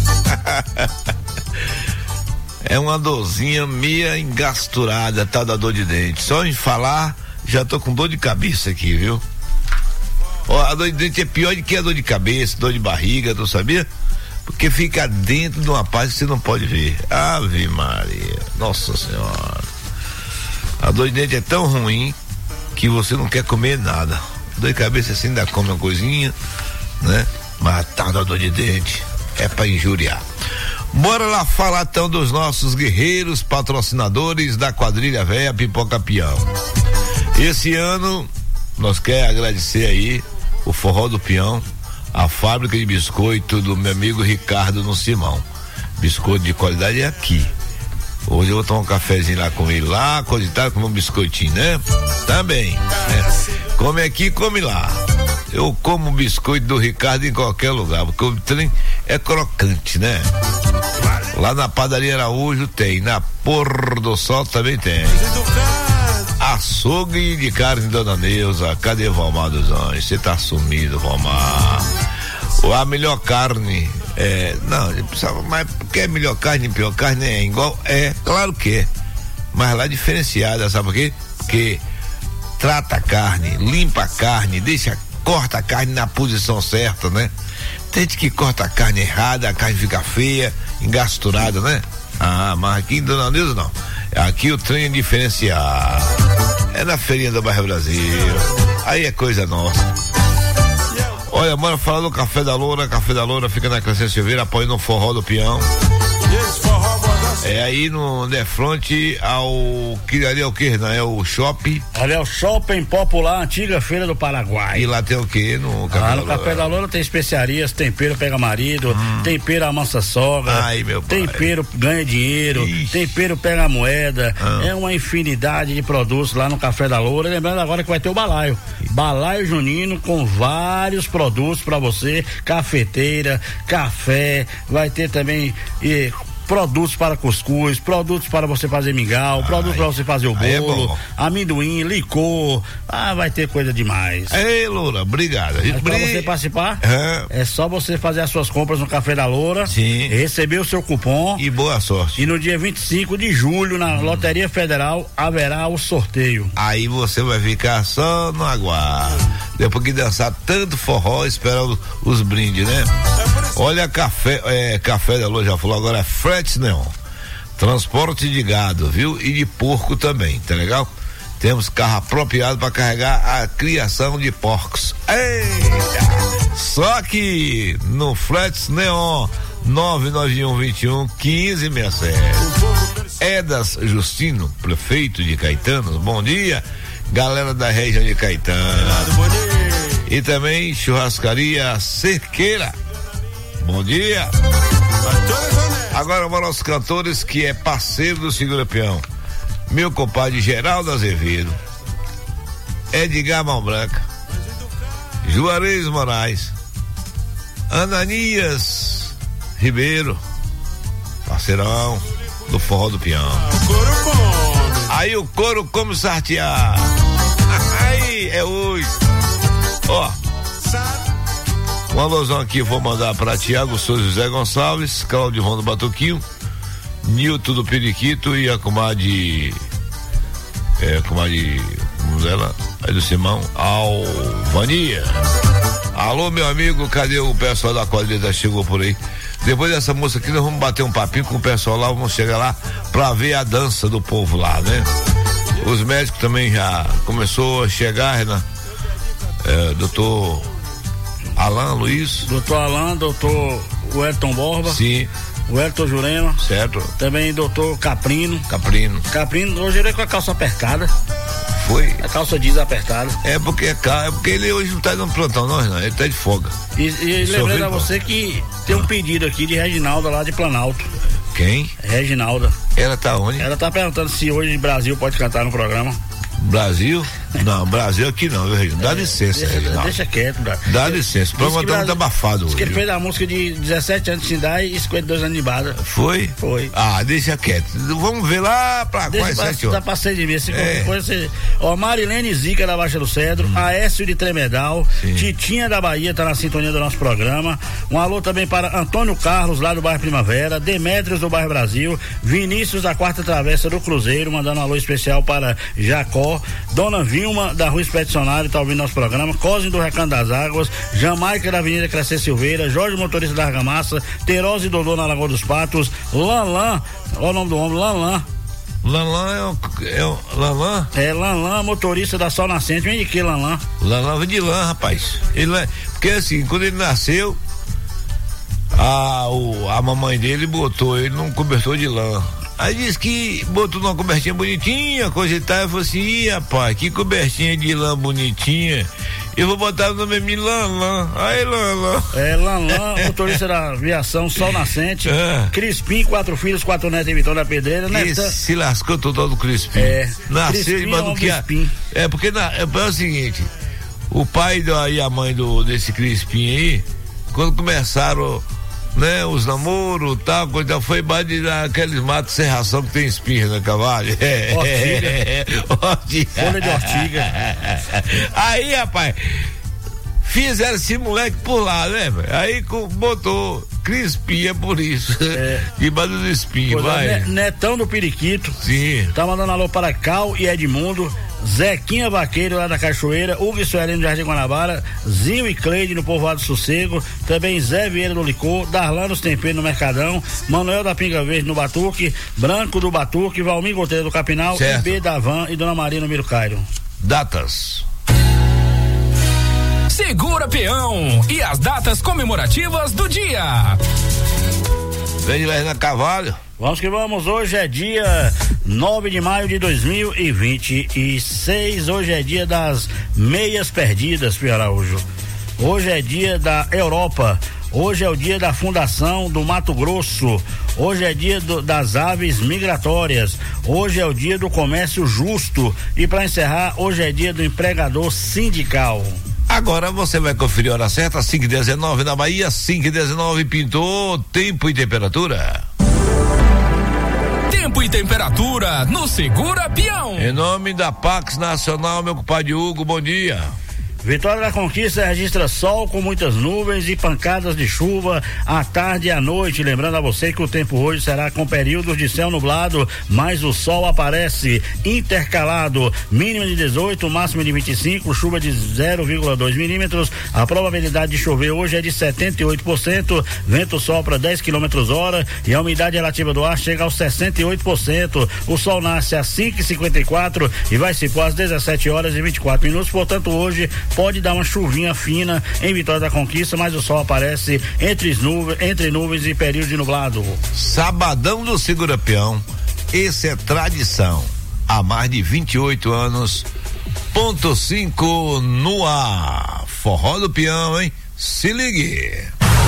É uma dorzinha meia engasturada, tá, da dor de dente. Só em falar, já tô com dor de cabeça aqui, viu? Ó, a dor de dente é pior do que a dor de cabeça, dor de barriga, tu sabia? Porque fica dentro de uma parte que você não pode ver. Ave Maria, nossa senhora. A dor de dente é tão ruim que você não quer comer nada. Dor de cabeça assim, ainda come uma coisinha, né? Mas tá da dor de dente é pra injuriar. Bora lá falar então dos nossos guerreiros patrocinadores da quadrilha véia Pipoca Peão. Esse ano nós quer agradecer aí o Forró do Peão, a fábrica de biscoito do meu amigo Ricardo no Simão. Biscoito de qualidade é aqui. Hoje eu vou tomar um cafezinho lá com ele lá, coisa e tal, comer um biscoitinho, né? Também, né? Come aqui, come lá. Eu como biscoito do Ricardo em qualquer lugar, porque o trem é crocante, né? Lá na Padaria Araújo tem, na Pôr do Sol também tem. Açougue de carne Dona Neuza, cadê Valmar dos Anjos? Você tá sumido, Valmar. A melhor carne, é, não, mas porque é melhor carne, pior carne é igual, é, claro que é, mas lá é diferenciada, sabe por quê? Porque trata a carne, limpa a carne, deixa, corta a carne na posição certa, né? Tem gente que corta a carne errada, a carne fica feia, engasturada, né? Ah, mas aqui em Dona Neuza não. Aqui o trem é diferenciado. É na feirinha do Bairro Brasil. Aí é coisa nossa. Olha, bora falar do Café da Loura. Café da Loura fica na Crescente Silveira, apoiando o Forró do Peão. É aí no de frente ao que ali é o que? Não é o shopping? Ali é o Shopping Popular, antiga Feira do Paraguai. E lá tem o que no Café ah, da no Loura? Café da Loura tem especiarias, tempero pega marido, hum. tempero amassa sogra, ai, meu pai. Tempero ganha dinheiro, ixi. Tempero pega moeda, ah. É uma infinidade de produtos lá no Café da Loura. Lembrando agora que vai ter o balaio, balaio junino com vários produtos para você, cafeteira, café, vai ter também e, produtos para cuscuz, produtos para você fazer mingau, ai, produtos para você fazer o bolo, é amendoim, licor, ah, vai ter coisa demais. Ei, Loura, obrigado. Para você participar, é. é só você fazer as suas compras no Café da Loura, sim, receber o seu cupom e boa sorte. E no dia vinte e cinco de julho, na hum. Loteria Federal, haverá o sorteio. Aí você vai ficar só no aguardo. Depois que dançar tanto forró, esperar os, os brindes, né? Olha, café, é, Café da Loura já falou, agora é Frete Neon. Transporte de gado, viu? E de porco também, tá legal? Temos carro apropriado para carregar a criação de porcos. Eita! Só que no Frete Neon, nove nove um, vinte e um, quinze sessenta e sete. Edas Justino, prefeito de Caetano, bom dia, galera da região de Caetano. Bom dia. E também churrascaria Cerqueira, bom dia. Agora vamos aos cantores que é parceiro do Segura Peão. Meu compadre Geraldo Azevedo, Edgar Mão Branca, Juarez Moraes, Ananias Ribeiro, parceirão do Forró do Peão. Aí o couro come sartear. Aí é hoje. Ó, um alusão aqui vou mandar para Tiago Souza José Gonçalves, Cláudio Rondo Batuquinho, Nilton do Periquito e a comadre, é, comadre, vamos ela, aí do Simão, Alvania. Alô, meu amigo, cadê o pessoal da quadrilha? Chegou por aí. Depois dessa música aqui, nós vamos bater um papinho com o pessoal lá, vamos chegar lá pra ver a dança do povo lá, né? Os médicos também já começou a chegar, Renan. É, doutor Alain Luiz. Doutor Alain, doutor Wellington Borba. Sim. O Elton Jurema. Certo. Também doutor Caprino. Caprino. Caprino, hoje ele é com a calça apertada. Foi? A calça jeans apertada. É porque, é porque ele hoje não tá dando plantão, não, não, ele tá de folga. E, e lembrando a você que tem um pedido aqui de Reginalda lá de Planalto. Quem? Reginalda. Ela tá onde? Ela tá perguntando se hoje Brasil pode cantar no programa. Brasil? Não, Brasil aqui não, viu, Reginaldo? Dá licença, deixa, Reginaldo. Deixa quieto, Brasil. Dá licença, o programa tá muito abafado hoje. Que ele fez a música de dezessete anos de Sindai e cinquenta e dois anos de Bada. Foi? Foi. Ah, deixa quieto. Vamos ver lá pra quais sete horas. Dá pra seis de mês. Se é. Coisa, você... Ó, Marilene Zica da Baixa do Cedro, hum. Aécio de Tremedal, sim. Titinha da Bahia tá na sintonia do nosso programa. Um alô também para Antônio Carlos, lá do bairro Primavera, Demétrios do bairro Brasil, Vinícius da Quarta Travessa do Cruzeiro, mandando um alô especial para Jacó, Dona Vilma da Rua Expedicionário, tá ouvindo nosso programa, Cosme do Recanto das Águas, Jamaica da Avenida Crescer Silveira, Jorge Motorista da Argamassa, Terose e Dodô na Lagoa dos Patos, Lanlan, olha o nome do homem, Lanlan. Lanlan é o, é o Lanlan? É, Lanlan, motorista da Sol Nascente, vem de que Lanlan? Lanlan vem de lã, rapaz. Ele é, porque assim, quando ele nasceu, a, o, a mamãe dele botou ele num cobertor de lã. Aí disse que botou numa cobertinha bonitinha, coisa e tal, e falou assim, ih, rapaz, que cobertinha de lã bonitinha, eu vou botar o nome de Lanlan, aí Lanlan. É, Lanlan, motorista da aviação Sol Nascente, é. Crispim, quatro filhos, quatro netos em Vitória da Pedreira, né? Esse se lascou todo do Crispim. É. Nasceu de do que a, é, porque na, é, é o seguinte, o pai do, e a mãe do, desse Crispim aí, quando começaram, né, os namoros, tal, coisa, foi base daqueles matos sem ração que tem espinha, né, cavalo? É, ortiga. Folha de ortiga. Aí, rapaz, fizeram esse moleque por lá, né, velho? Aí botou Crispinha por isso. É. Debaixo do espinho, vai. É, Netão do Periquito. Sim. Tá mandando alô para Cal e Edmundo. Zequinha Vaqueiro lá da Cachoeira, Hugo e Sueli no Jardim Guanabara, Zinho e Cleide no Povoado Sossego, também Zé Vieira do Licor, Darlan nos Temperos no Mercadão, Manuel da Pinga Verde no Batuque, Branco do Batuque, Valmir Goteiro do Capinal, certo. I B da Van e Dona Maria no Miro Cairo. Datas. Segura Peão e as datas comemorativas do dia. Vem lá na Cavalho. Vamos que vamos, hoje é dia nove de maio de dois mil e vinte e seis, hoje é dia das meias perdidas, Pio Araújo. Hoje é dia da Europa, hoje é o dia da fundação do Mato Grosso, hoje é dia do, das aves migratórias, hoje é o dia do comércio justo e para encerrar, hoje é dia do empregador sindical. Agora você vai conferir a hora certa, cinco e dezenove na Bahia, cinco e dezenove, pintou, tempo e temperatura. Tempo e temperatura no Segura Peão. Em nome da Pax Nacional, meu compadre Hugo, bom dia. Vitória da Conquista registra sol com muitas nuvens e pancadas de chuva à tarde e à noite. Lembrando a você que o tempo hoje será com períodos de céu nublado, mas o sol aparece intercalado. Mínima de dezoito, máxima de vinte e cinco, chuva de zero vírgula dois milímetros. A probabilidade de chover hoje é de setenta e oito por cento. Vento sopra dez quilômetros hora e a umidade relativa do ar chega aos sessenta e oito por cento. O sol nasce às cinco e cinquenta e quatro e vai se pôr às dezessete horas e vinte e quatro minutos. Portanto, hoje pode dar uma chuvinha fina em Vitória da Conquista, mas o sol aparece entre nuvens, entre nuvens e período de nublado. Sabadão do Segura Peão esse é tradição. Há mais de vinte e oito anos, ponto cinco no ar. Forró do Peão, hein? Se ligue.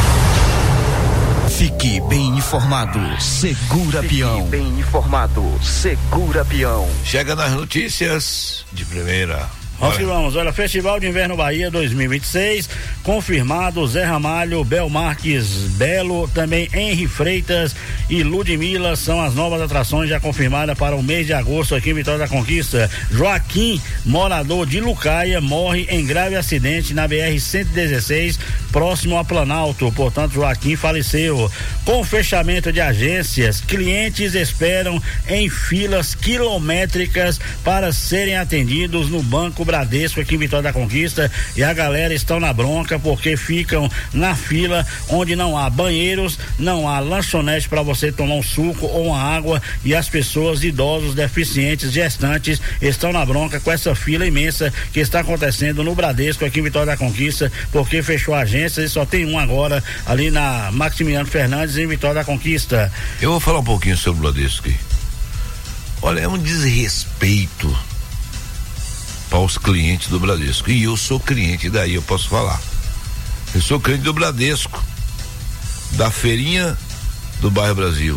Fique bem informado, Segura Fique Peão. Bem informado, Segura Peão. Chega nas notícias de primeira. Nós que vamos, olha, Festival de Inverno Bahia dois mil e vinte e seis, confirmado Zé Ramalho, Bel Marques, Belo, também Henri Freitas e Ludmilla são as novas atrações já confirmadas para o mês de agosto aqui em Vitória da Conquista. Joaquim, morador de Lucaia, morre em grave acidente na B R cento e dezesseis, próximo a Planalto, portanto Joaquim faleceu. Com o fechamento de agências, clientes esperam em filas quilométricas para serem atendidos no Banco Bradesco aqui em Vitória da Conquista, e a galera estão na bronca porque ficam na fila onde não há banheiros, não há lanchonete para você tomar um suco ou uma água, e as pessoas, idosos, deficientes, gestantes estão na bronca com essa fila imensa que está acontecendo no Bradesco aqui em Vitória da Conquista, porque fechou a agência e só tem um agora ali na Maximiliano Fernandes em Vitória da Conquista. Eu vou falar um pouquinho sobre o Bradesco aqui. Olha, é um desrespeito para os clientes do Bradesco, e eu sou cliente, daí eu posso falar. Eu sou cliente do Bradesco, da feirinha do bairro Brasil.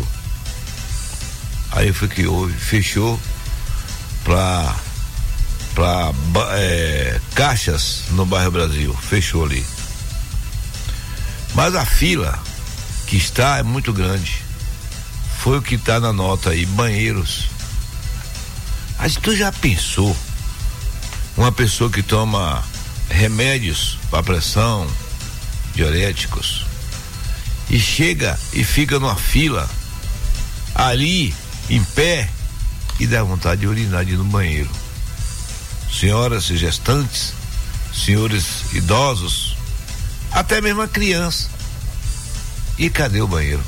Aí foi que houve, fechou para para é, caixas no bairro Brasil, fechou ali. Mas a fila que está é muito grande. Foi o que está na nota aí, banheiros. Mas tu já pensou? Uma pessoa que toma remédios para pressão, diuréticos, e chega e fica numa fila ali em pé e dá vontade de urinar de ir no banheiro. Senhoras gestantes, senhores idosos, até mesmo a criança. E cadê o banheiro?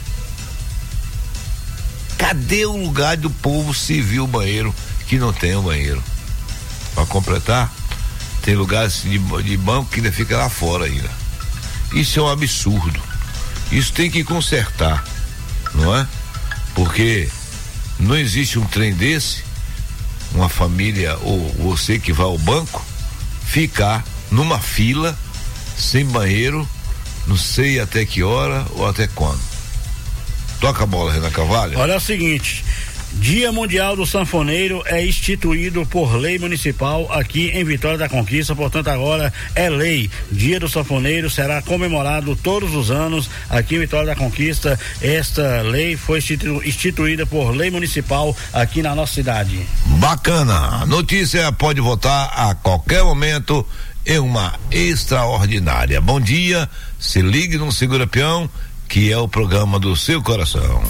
Cadê o lugar do povo civil banheiro que não tem um banheiro? Para completar, tem lugares de, de banco que ainda fica lá fora ainda. Isso é um absurdo. Isso tem que consertar, não é? Porque não existe um trem desse, uma família ou você que vai ao banco ficar numa fila sem banheiro, não sei até que hora ou até quando. Toca a bola, Renan Carvalho. Olha o seguinte, Dia Mundial do Sanfoneiro é instituído por lei municipal aqui em Vitória da Conquista, portanto agora é lei. Dia do Sanfoneiro será comemorado todos os anos aqui em Vitória da Conquista. Esta lei foi institu- instituída por lei municipal aqui na nossa cidade. Bacana, notícia pode votar a qualquer momento em uma extraordinária. Bom dia, se ligue no Segura Peão, que é o programa do seu coração.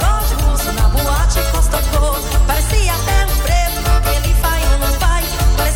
Parecia até um preto, ele vai ou não vai.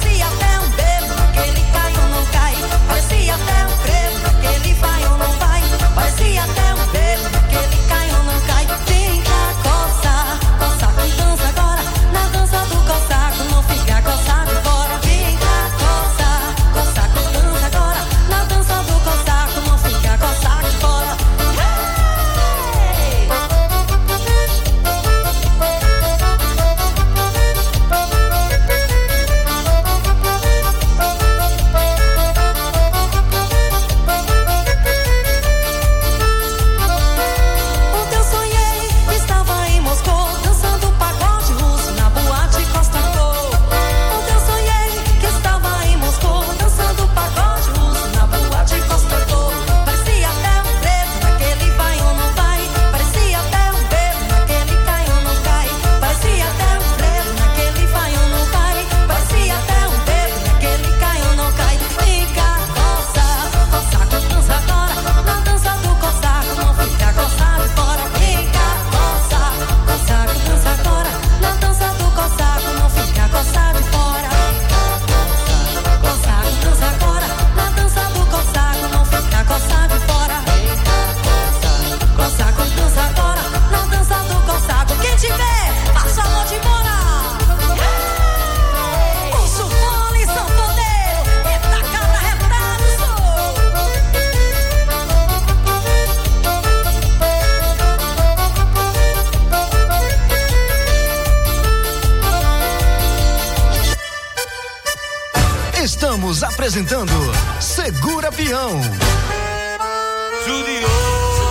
apresentando Segura Peão. Judiou.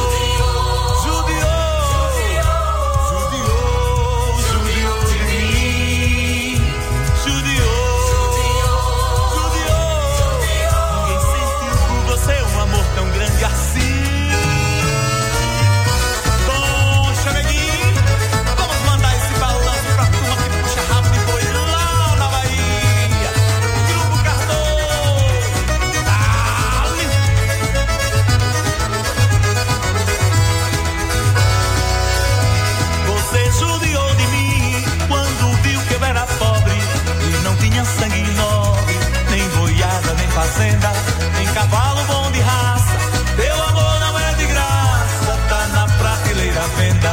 Fazenda, em cavalo bom de raça, teu amor não é de graça, tá na prateleira à venda.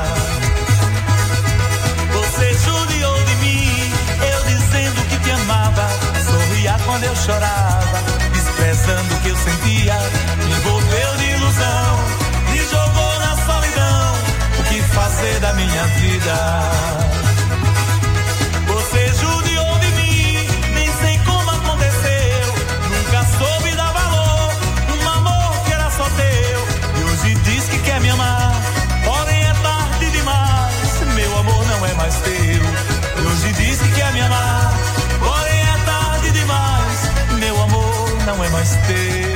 Você judiou de mim, eu dizendo que te amava, sorria quando eu chorava, desprezando o que eu sentia, me envolveu de ilusão, me jogou na solidão, o que fazer da minha vida? Você judiou de mim, nem sei como aconteceu, nunca soube dar valor, um amor que era só teu, e hoje diz que quer me amar, porém é tarde demais, meu amor não é mais teu, e hoje diz que quer me amar, porém é tarde demais, meu amor não é mais teu.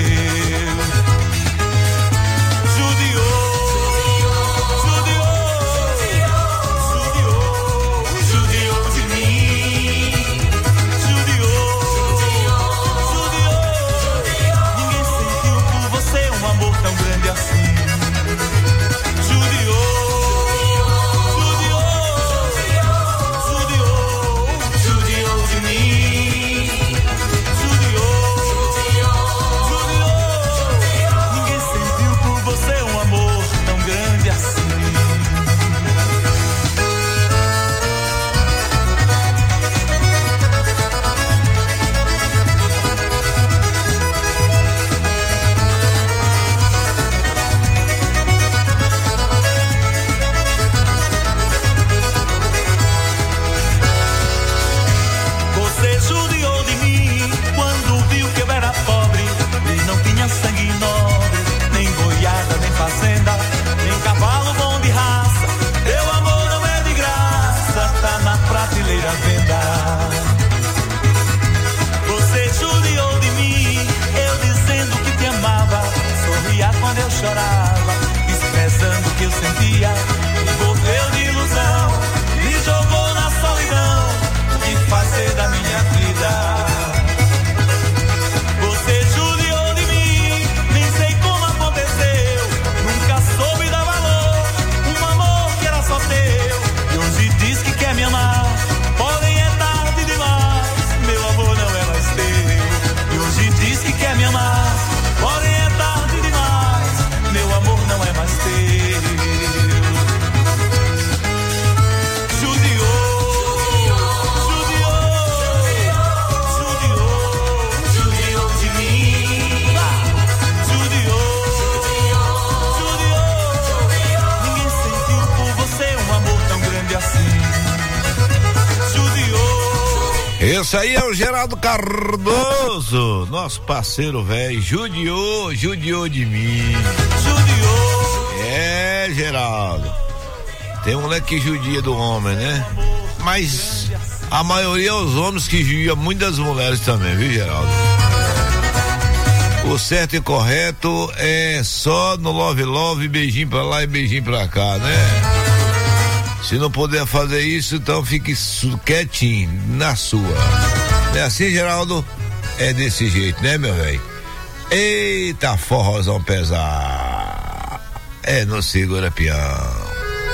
Chorava, desprezando o que eu sentia, me envolveu de ilusão, me jogou na solidão, o que fazer da minha vida? Você judiou de mim, nem sei como aconteceu, nunca soube dar valor, um amor que era só teu, e hoje diz que quer me amar, porém é tarde demais, meu amor não é mais teu, e hoje diz que quer me amar, porém é tarde demais, meu amor não é mais teu. Judiou, judiou, judiou, judiou de mim. Judiou, judiou, ninguém sentiu por você um amor tão grande assim. Judiou. Esse aí é o Geraldo Cardoso, nosso parceiro velho, judiou, judiou de mim. Judiou. É, Geraldo. Tem um moleque que judia do homem, né? Mas a maioria é os homens que judiam muitas mulheres também, viu, Geraldo? O certo e correto é só no love love, beijinho pra lá e beijinho pra cá, né? Se não puder fazer isso, então fique quietinho, na sua. Não é assim, Geraldo? É desse jeito, né, meu velho? Eita, forrozão pesado. É no Segura Peão.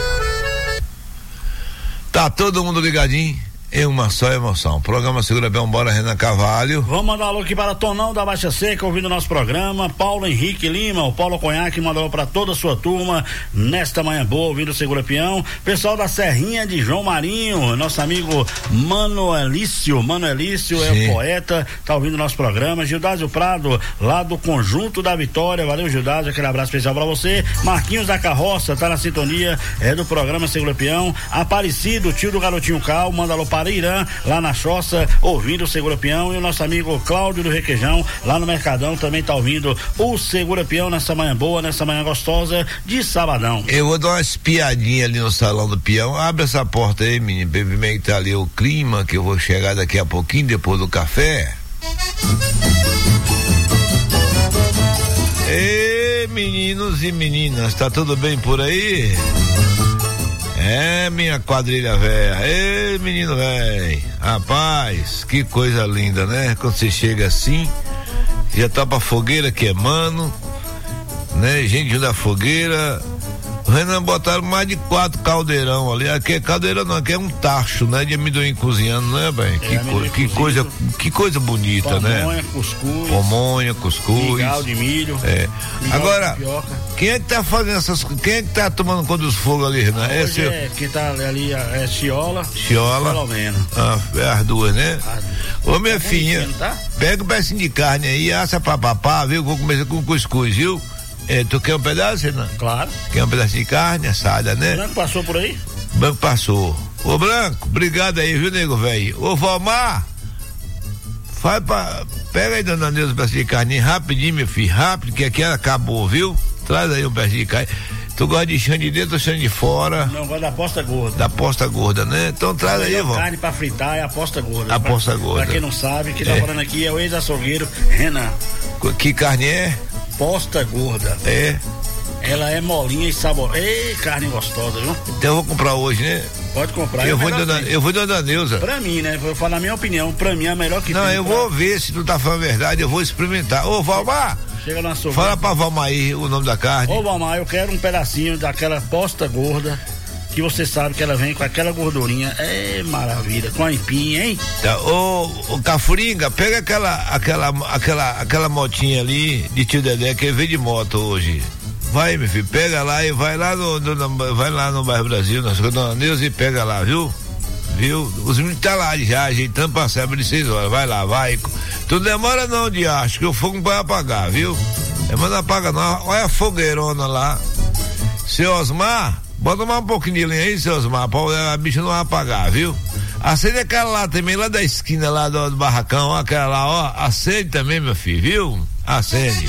Tá todo mundo ligadinho em uma só emoção. Programa Segura Peão, bora, Renan Carvalho. Vamos mandar um alô aqui para Tonão da Baixa Seca, ouvindo o nosso programa. Paulo Henrique Lima, o Paulo Conhaque mandou para toda a sua turma nesta manhã boa, ouvindo o Segura Peão. Pessoal da Serrinha de João Marinho, nosso amigo Manuelício, Manuelício é o poeta, tá ouvindo o nosso programa. Gildásio Prado, lá do Conjunto da Vitória, valeu, Gildásio, aquele abraço especial para você. Marquinhos da Carroça, tá na sintonia, é do programa Segura Peão. Aparecido, tio do Garotinho Cal, manda alô para Irã, lá na Choça, ouvindo o Segura Peão, e o nosso amigo Cláudio do Requeijão, lá no Mercadão, também tá ouvindo o Segura Peão nessa manhã boa, nessa manhã gostosa de sabadão. Eu vou dar uma espiadinha ali no salão do peão. Abre essa porta aí, menino, pra pimentar ali o clima, que eu vou chegar daqui a pouquinho, depois do café. Ei, meninos e meninas, tá tudo bem por aí? É, minha quadrilha velha. Ei, menino velho. Rapaz, que coisa linda, né? Quando você chega assim, já tá pra fogueira queimando, né? Gente da fogueira. O Renan botaram mais de quatro caldeirão ali. Aqui é caldeirão não, aqui é um tacho, né? De amendoim cozinhando, né, bem? É, que, co que coisa, que coisa bonita, pamonha, né? Pamonha, cuscuz. Pamonha, cuscuz. Migal de milho. É. Agora, quem é que tá fazendo essas coisas? Quem é que tá tomando conta dos fogos ali, Renan? Hoje é, seu... é quem tá ali é Chiola. Chiola. Pelo menos. Ah, é as duas, né? As duas. Ô, minha tá filha, tá? Pega um pedacinho de carne aí, assa pra papá, viu? Vou começar com cuscuz, viu? É, tu quer um pedaço, Renan? Claro. Quer um pedaço de carne assada, né? O Branco passou por aí? Branco passou. Ô, Branco, obrigado aí, viu, nego velho? Ô, Valmar, faz pra... Pega aí, dona Neuza, um pedaço de carne rapidinho, meu filho, rápido, que aqui acabou, viu? Traz aí um pedaço de carne. Tu gosta de chão de dentro ou chão de fora? Não, gosto da posta gorda. Da posta gorda, né? Então traz aí, vó. Carne pra fritar é a posta gorda. A pra, posta gorda. Pra quem não sabe, quem tá é. falando aqui é o ex-açougueiro Renan. Que carne é? Posta gorda. É. Ela é molinha e sabor. Ei, carne gostosa, viu? Então eu vou comprar hoje, né? Pode comprar. Eu, é vou, dona, eu vou dona Neuza. Pra mim, né? Vou falar a minha opinião. Pra mim é a melhor que Não, tem. eu pra... vou ver se tu tá falando a verdade, eu vou experimentar. Ô, Valmar! Chega na sua. Fala pra Valmar aí o nome da carne. Ô, Valmar, eu quero um pedacinho daquela posta gorda, que você sabe que ela vem com aquela gordurinha. É maravilha, com a empinha, hein? Tá, ô, ô, Cafuringa, pega aquela, aquela, aquela, aquela motinha ali de tio Dedé, que ele veio de moto hoje. Vai, meu filho, pega lá e vai lá no, no vai lá no bairro Brasil, na Dona Neuza, e pega lá, viu? Viu? Os meninos tá lá já, ajeitando pra sábado de seis horas. Vai lá, vai. Tu não demora não, de acho que o fogo não vai apagar, viu? É, mas não apaga não. Olha a fogueirona lá. Seu Osmar, bota mais um pouquinho de linha aí, seu Osmar, pra a bicha não vai apagar, viu? Acende aquela lá também, lá da esquina lá do, do barracão, ó, aquela lá, ó. Acende também, meu filho, viu? Acende.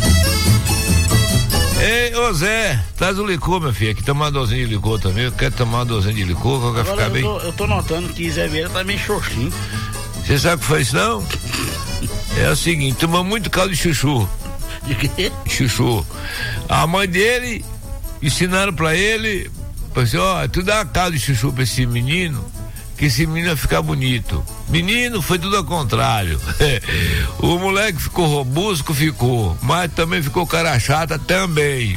Ei, ô Zé, traz o licor, meu filho, aqui toma uma dosinha de licor também, eu quero tomar uma dosinha de licor, que eu quero ficar eu bem. Tô, eu tô notando que Zé Vieira tá meio xoxinho. Você sabe o que foi isso, não? É o seguinte, tomou muito caldo de chuchu. De quê? Chuchu. A mãe dele, ensinaram pra ele, assim, ó, tu dá caldo de chuchu pra esse menino, que esse menino vai ficar bonito. Menino, foi tudo ao contrário. O moleque ficou robusto, ficou, mas também ficou cara chata também.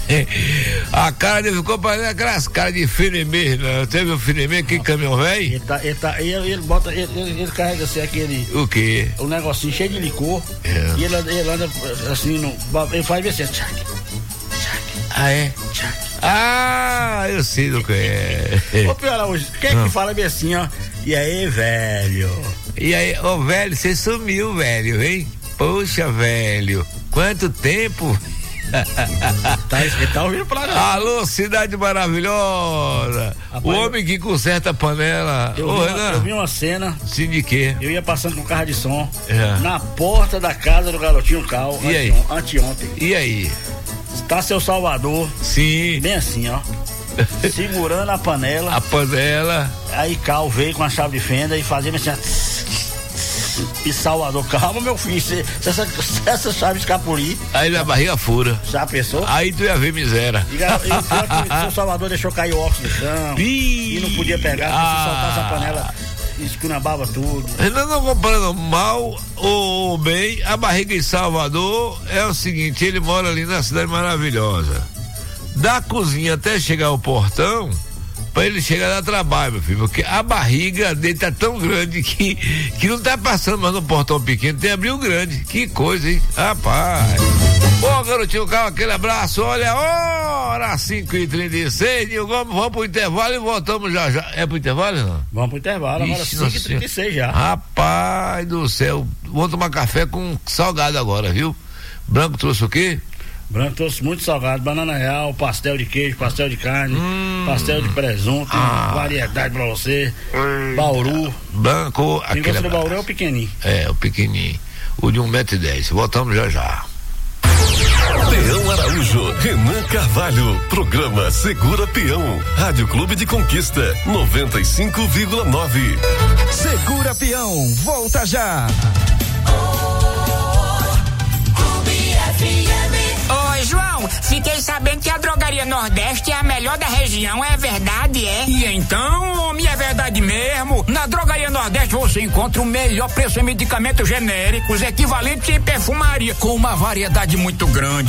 A cara dele ficou parecendo aquelas caras de Finemê, né? Teve o Finemê, aquele caminhão velho? Ele, tá, ele, tá, ele, ele bota, ele, ele, ele carrega assim aquele. O quê? Um negocinho cheio de licor. É. E ele, ele anda assim, no, ele faz assim, tchac, tchac. Ah, é? Tchac. Ah, eu sei do que é. Ô, Pior hoje, quem é que fala bem assim, ó? E aí, velho? E aí, ô, velho, você sumiu, velho, hein? Poxa, velho, quanto tempo? Tá, ele tá ouvindo pra lá. Alô, cidade maravilhosa. Rapaz, o homem que conserta a panela. Eu, Ô, vi Renan, uma, eu vi uma cena. Sim, de quê? Eu ia passando com carro de som É. na porta da casa do Garotinho Cal. E aí? Anteontem. E aí? Tá seu Salvador. Sim. Bem assim, ó. Segurando a panela. A panela. Aí Cal veio com a chave de fenda e fazendo assim, ó, e Salvador, calma, meu filho, se, se, essa, se essa chave escapulir. Aí na barriga fura. Já pensou? Aí tu ia ver miséria. E, e o pior que seu Salvador deixou cair o óculos no chão. Ih, e não podia pegar, porque ah, se soltasse a panela, escunambava tudo. Ainda não comprando mal ou bem, a barriga em Salvador é o seguinte, ele mora ali na cidade maravilhosa. Da cozinha até chegar ao portão, pra ele chegar a dar trabalho, meu filho, porque a barriga dele tá tão grande que, que não tá passando mais no portão pequeno, tem abril grande. Que coisa, hein? Rapaz. Ô, Garotinho Cal, aquele abraço, olha, hora cinco e trinta e seis, vamos, vamos pro intervalo e voltamos já já. É pro intervalo, não? Vamos pro intervalo, agora cinco e trinta e seis já. Rapaz do céu, vamos tomar café com salgado agora, viu? Branco trouxe o quê? Branco trouxe muito salgado, banana real, pastel de queijo, pastel de carne, hum. pastel de presunto, ah. variedade pra você. Hum. Bauru. Branco, quem gosta do Bauru é o pequenininho. É, o pequenininho. O de um metro e dez. Voltamos já já. Peão Araújo, Renan Carvalho, programa Segura Peão, Rádio Clube de Conquista, noventa e cinco vírgula nove. Segura Peão, volta já. Oi, João, fiquei sabendo que a Drogaria Nordeste é a melhor da região, é verdade, é? E então, homem, é verdade mesmo. Na Drogaria Nordeste você encontra o melhor preço em medicamentos genéricos, equivalentes em perfumaria, com uma variedade muito grande.